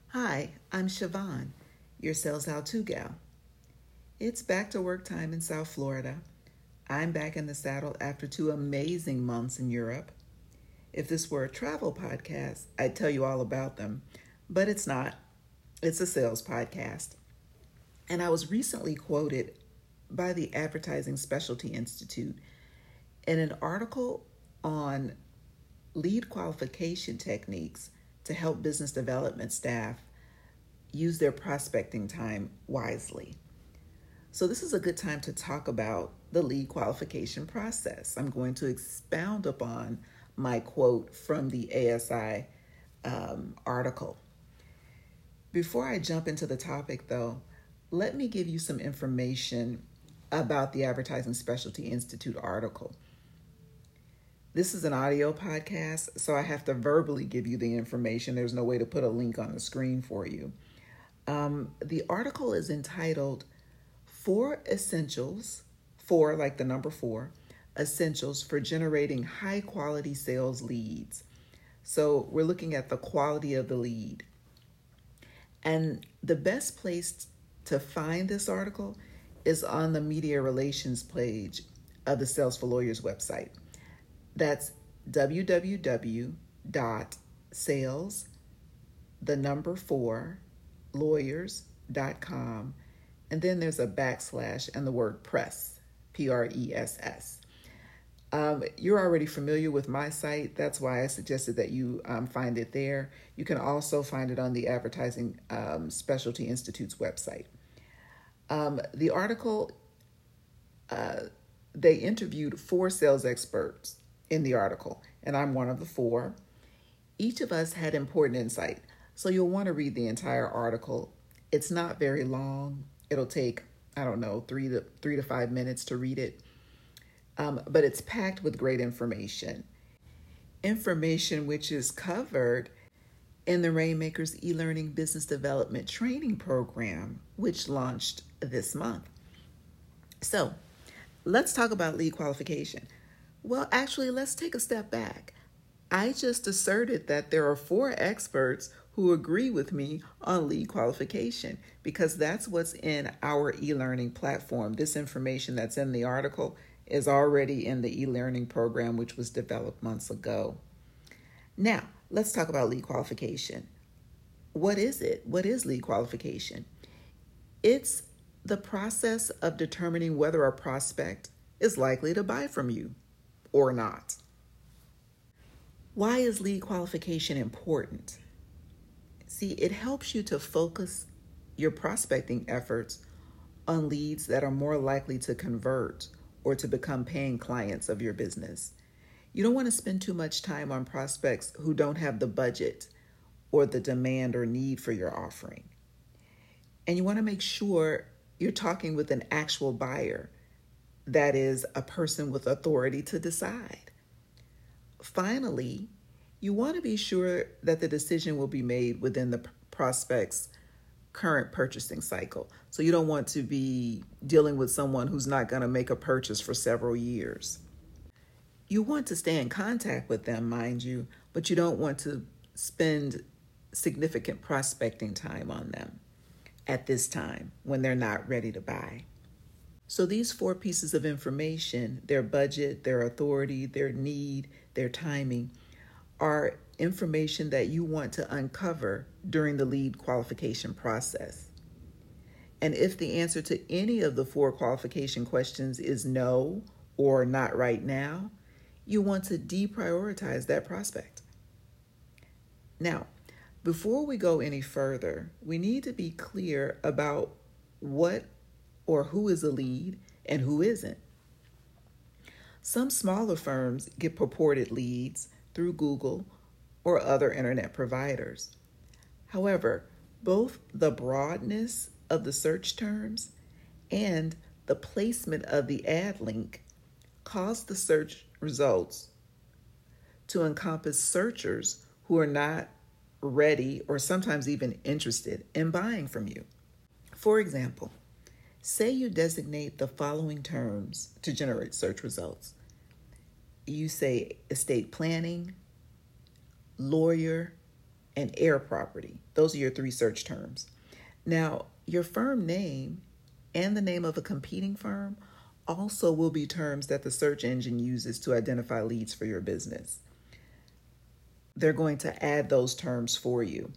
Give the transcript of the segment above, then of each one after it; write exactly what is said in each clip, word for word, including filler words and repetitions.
Hi, I'm Siobhan, your Sales How To gal. It's back to work time in South Florida. I'm back in the saddle after two amazing months in Europe. If this were a travel podcast, I'd tell you all about them, but it's not. It's a sales podcast. And I was recently quoted by the Advertising Specialty Institute in an article on lead qualification techniques to help business development staff use their prospecting time wisely. So this is a good time to talk about the lead qualification process. I'm going to expound upon my quote from the A S I um, article. Before I jump into the topic, though, let me give you some information about the Advertising Specialty Institute article. This is an audio podcast, so I have to verbally give you the information. There's no way to put a link on the screen for you. Um, the article is entitled Four Essentials, four like the number four, essentials for generating high quality sales leads. So we're looking at the quality of the lead. And the best place to find this article is on the media relations page of the Sales for Lawyers website. That's www dot sales, the number four, lawyers dot com. And then there's a backslash and the word press, P R E S S. Um, you're already familiar with my site. That's why I suggested that you um, find it there. You can also find it on the Advertising um, Specialty Institute's website. Um, the article, uh, they interviewed four sales experts in the article, and I'm one of the four. Each of us had important insight, so you'll want to read the entire article. It's not very long. It'll take, I don't know, three to three to five minutes to read it, um, but it's packed with great information. Information which is covered in the Rainmakers e-learning business development training program, which launched this month. So let's talk about lead qualification. Well, actually, let's take a step back. I just asserted that there are four experts who agree with me on lead qualification because that's what's in our e-learning platform. This information that's in the article is already in the e-learning program, which was developed months ago. Now, let's talk about lead qualification. What is it? What is lead qualification? It's the process of determining whether a prospect is likely to buy from you or not. Why is lead qualification important? See, it helps you to focus your prospecting efforts on leads that are more likely to convert or to become paying clients of your business. You don't want to spend too much time on prospects who don't have the budget or the demand or need for your offering. And you want to make sure you're talking with an actual buyer, that is, a person with authority to decide. Finally, you want to be sure that the decision will be made within the prospect's current purchasing cycle. So you don't want to be dealing with someone who's not going to make a purchase for several years. You want to stay in contact with them, mind you, but you don't want to spend significant prospecting time on them at this time when they're not ready to buy. So these four pieces of information, their budget, their authority, their need, their timing, are information that you want to uncover during the lead qualification process. And if the answer to any of the four qualification questions is no or not right now, you want to deprioritize that prospect. Now, before we go any further, we need to be clear about what or who is a lead and who isn't. Some smaller firms get purported leads through Google or other internet providers. However, both the broadness of the search terms and the placement of the ad link cause the search results to encompass searchers who are not ready or sometimes even interested in buying from you. For example, say you designate the following terms to generate search results. You say estate planning, lawyer, and air property. Those are your three search terms. Now, your firm name and the name of a competing firm also will be terms that the search engine uses to identify leads for your business. They're going to add those terms for you.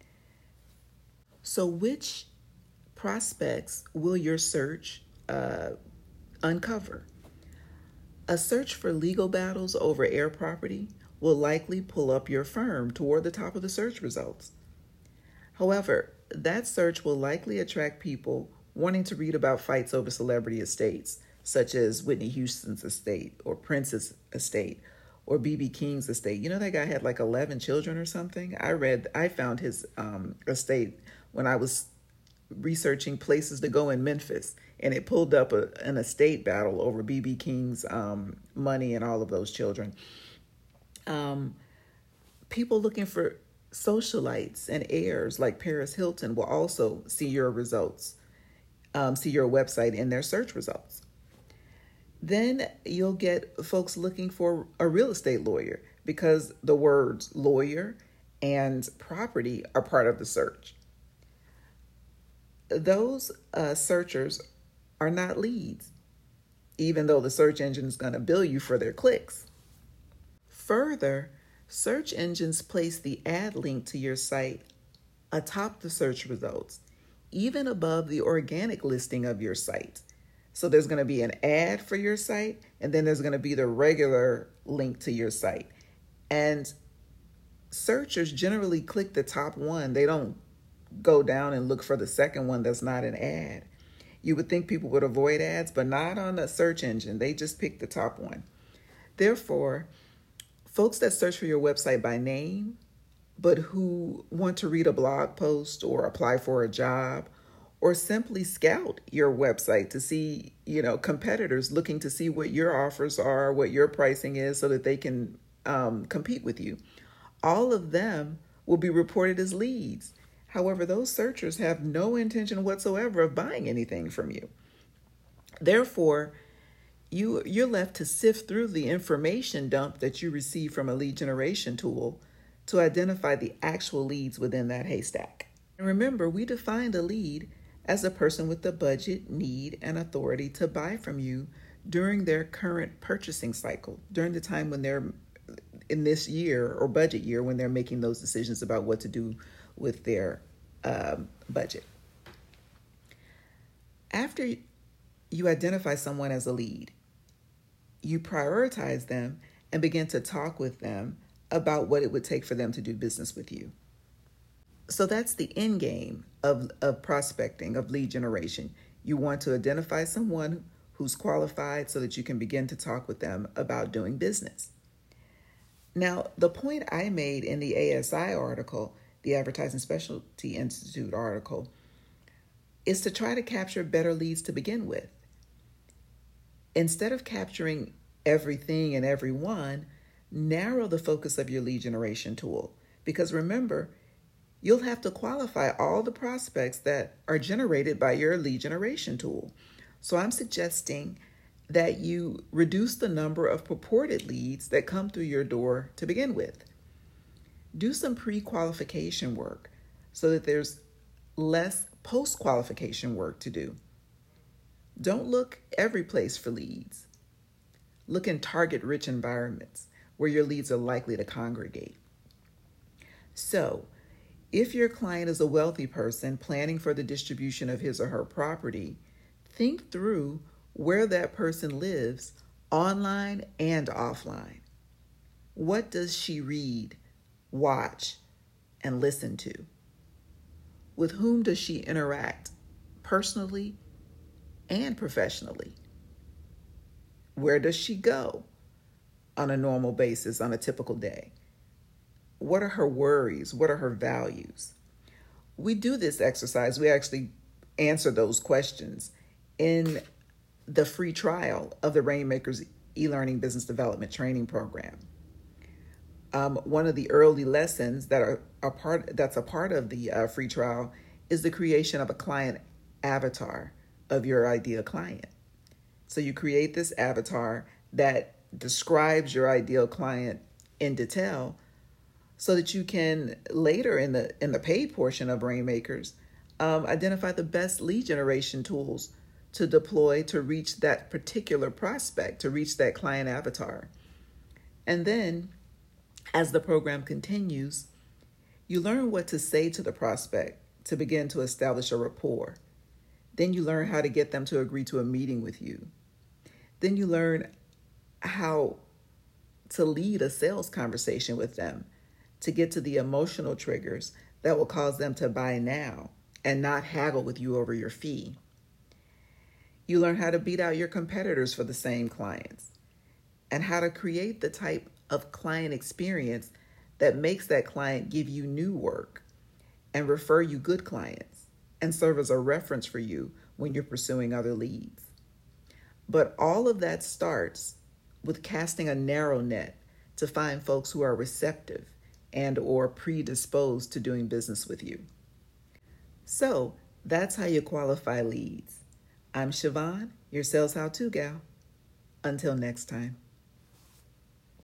So which prospects will your search uh, uncover? A search for legal battles over air property will likely pull up your firm toward the top of the search results. However, that search will likely attract people wanting to read about fights over celebrity estates, such as Whitney Houston's estate or Prince's estate or B B King's estate. You know, that guy had like eleven children or something. I read, I found his um, estate when I was researching places to go in Memphis, and it pulled up a, an estate battle over B B King's um, money and all of those children. Um, people looking for socialites and heirs like Paris Hilton will also see your results, um, see your website in their search results. Then you'll get folks looking for a real estate lawyer because the words lawyer and property are part of the search. Those uh, searchers are not leads, even though the search engine is going to bill you for their clicks. Further, search engines place the ad link to your site atop the search results, even above the organic listing of your site. So there's going to be an ad for your site, and then there's going to be the regular link to your site. And searchers generally click the top one. They don't go down and look for the second one that's not an ad. You would think people would avoid ads, but not on the search engine. They just pick the top one. Therefore, folks that search for your website by name, but who want to read a blog post or apply for a job, or simply scout your website to see, you know, competitors looking to see what your offers are, what your pricing is so that they can um, compete with you. All of them will be reported as leads. However, those searchers have no intention whatsoever of buying anything from you. Therefore, you, you're left to sift through the information dump that you receive from a lead generation tool to identify the actual leads within that haystack. And remember, we defined a lead as a person with the budget, need, and authority to buy from you during their current purchasing cycle, during the time when they're in this year or budget year when they're making those decisions about what to do with their um, budget. After you identify someone as a lead, you prioritize them and begin to talk with them about what it would take for them to do business with you. So that's the end game of, of prospecting, of lead generation. You want to identify someone who's qualified so that you can begin to talk with them about doing business. Now, the point I made in the A S I article, the Advertising Specialty Institute article, is to try to capture better leads to begin with. Instead of capturing everything and everyone, narrow the focus of your lead generation tool. Because remember, you'll have to qualify all the prospects that are generated by your lead generation tool. So I'm suggesting that you reduce the number of purported leads that come through your door to begin with. Do some pre-qualification work so that there's less post-qualification work to do. Don't look every place for leads. Look in target-rich environments where your leads are likely to congregate. So, if your client is a wealthy person planning for the distribution of his or her property, think through where that person lives online and offline. What does she read, watch, and listen to? With whom does she interact personally and professionally? Where does she go on a normal basis on a typical day? What are her worries? What are her values? We do this exercise. We actually answer those questions in the free trial of the Rainmakers e-learning business development training program. Um, one of the early lessons that are a part that's a part of the uh, free trial is the creation of a client avatar of your ideal client. So you create this avatar that describes your ideal client in detail, so that you can later in the in the paid portion of Rainmakers um, identify the best lead generation tools to deploy to reach that particular prospect, to reach that client avatar. And then as the program continues, you learn what to say to the prospect to begin to establish a rapport. Then you learn how to get them to agree to a meeting with you. Then you learn how to lead a sales conversation with them to get to the emotional triggers that will cause them to buy now and not haggle with you over your fee. You learn how to beat out your competitors for the same clients and how to create the type of client experience that makes that client give you new work and refer you good clients and serve as a reference for you when you're pursuing other leads. But all of that starts with casting a narrow net to find folks who are receptive and or predisposed to doing business with you. So that's how you qualify leads. I'm Siobhan, your Sales How To Gal. Until next time.